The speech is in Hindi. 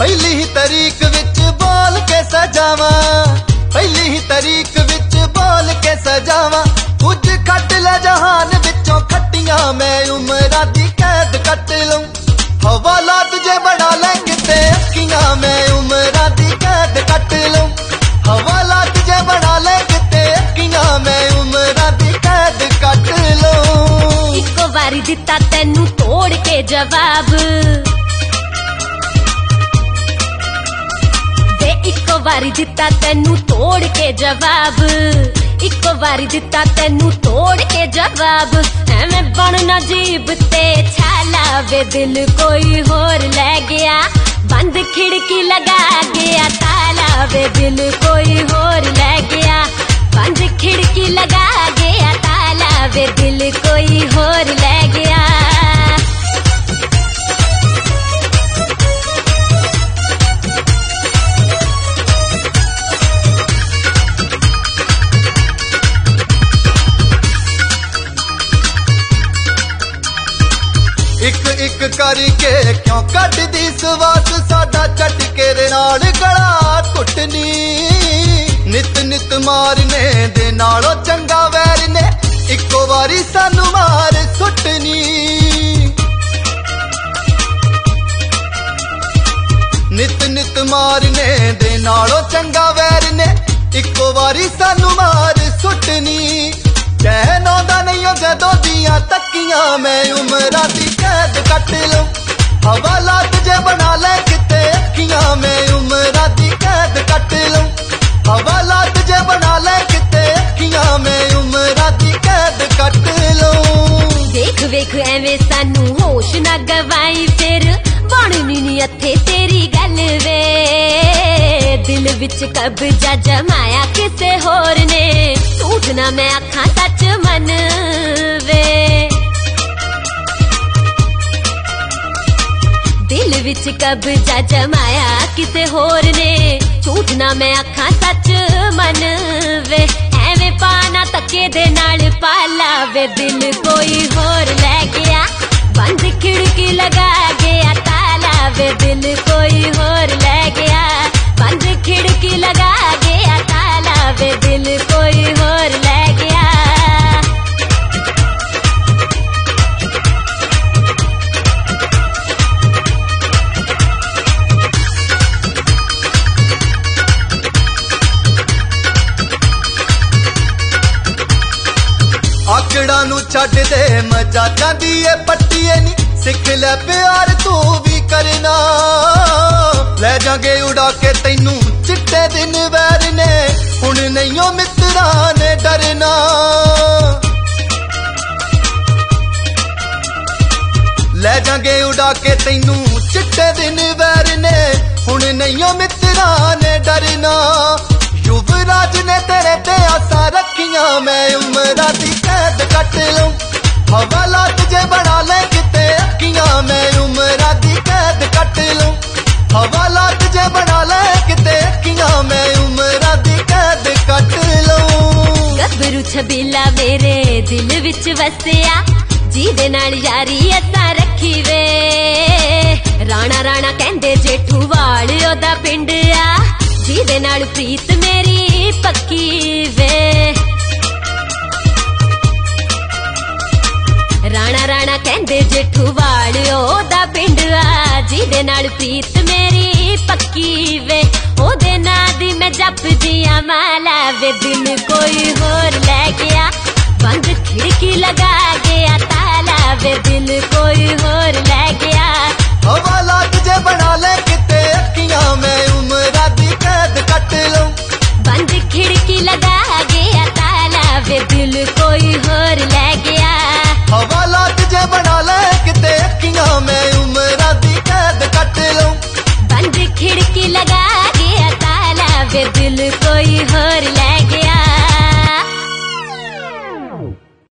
पहली ही तारीख विच बोल के सजावा, पहली ही तारीख विच बोल के सजावा। कुछ खट ले जहान विचों खट्टियां मैं उमरां दी कैद कट लूं। हवाला तुझे बना लेंगे ते अखियां मैं उमरां दी कैद कट लूं। हवाला तुझे बना लेंगे ते अखियां मैं उमरां दी कैद कट लूं। इको बारी दिता तैनू तोड़ के जवाब, इको बारी दिता तैनू तोड़ के जवाब, इको बारी दिता तैनू तोड़ के जवाब। एवें बनना जीब ते छाला वे दिल कोई होर ले गया। बंद खिड़की लगा गया ताला वे दिल कोई होर ले गया। बंद खिड़की लगा गया ताला वे दिल कोई होर ले गया। एक एक करके क्यों कट दी सवास साडा झटके दे नाल गला घुटनी। नित नित मारने दे नालों चंगा वैर ने इको वारी सानू मार सुटनी। नित नित मारने दे नालों चंगा वैर ने इको वारी सानू मार सुटनी। कहन आंदा नहीं हो जदों दियां तकियां मैं उमरां दी कैद कट लूं। हवाला तुझे बना ले किते अखियां मैं उमरां दी कैद कट लूं। हवाला तुझे बना ले किते अखियां मैं उमरां दी कैद कट लूं। देख वेख एवें सानू होश ना गवाई फिर बननी नी अथे तेरी गल वे। दिल विच कब्जा जमाया किसे होर ने झूठ ना मैं आखां सच मन वे। दिल विच कब्जा जमाया किसे होर ने झूठ ना मैं आखां सच मन वे। एवें पाना तके दे नाल पाला वे दिल कोई होर ले गया। बंद खिड़की लगा गया ताला वे दिल कोई होर ले गया। बंद खिड़की लगा गया ताला वे दिल कोई होर ले गया। आकड़ा नू छड्ड दे मजा चांदी ए पट्टीए नी। सिख ले प्यार तू भी करना, ले जांगे उड़ा के तैनू चिट्टे दिन वैर ने। हुण नहीं ओ मित्रा ने डरना, ले जांगे उड़ा के तैनू चिट्टे दिन वैर ने। हुण नहीं ओ मित्रा ने डरना। युवराज ने तेरे ते आसा रखियां मैं उमरां दी कैद कट लूं। हवाला तुझे बना ले किते अखियां मैं उमरां दी कैद कट लूं। हवाला तुझे बना ले किते अखियां मैं उमरां दी कैद कट लूं। गबरू छबीला मेरे दिल विच वसिया, जीदे नाल यारी असां रखी वे। राणा राणा कहंदे जेठू वाल ओदा पिंड आ, जीदे नाल प्रीत मेरी पक्की वे। राणा राणा कहंदे जेठू वाल ओदा पिंड आ, जीदे नाल प्रीत मेरी पक्की वे। ओदे नां दी मैं जपदियां माला वे दिल कोई होर ले गया। बंद खिड़की लगा गया ताला वे दिल कोई होर ले गया। हवाला तुझे बना ले किते अखियां मैं उमरां दी कैद कट लूं। बंद खिड़की लगा गया ताला वे दिल कोई होर ले गया। हवाला तुझे बना ले किते अखियां मैं उमरां दी कैद कट लूं। बंद खिड़की लगा गया ताला वे दिल कोई होर ले गया।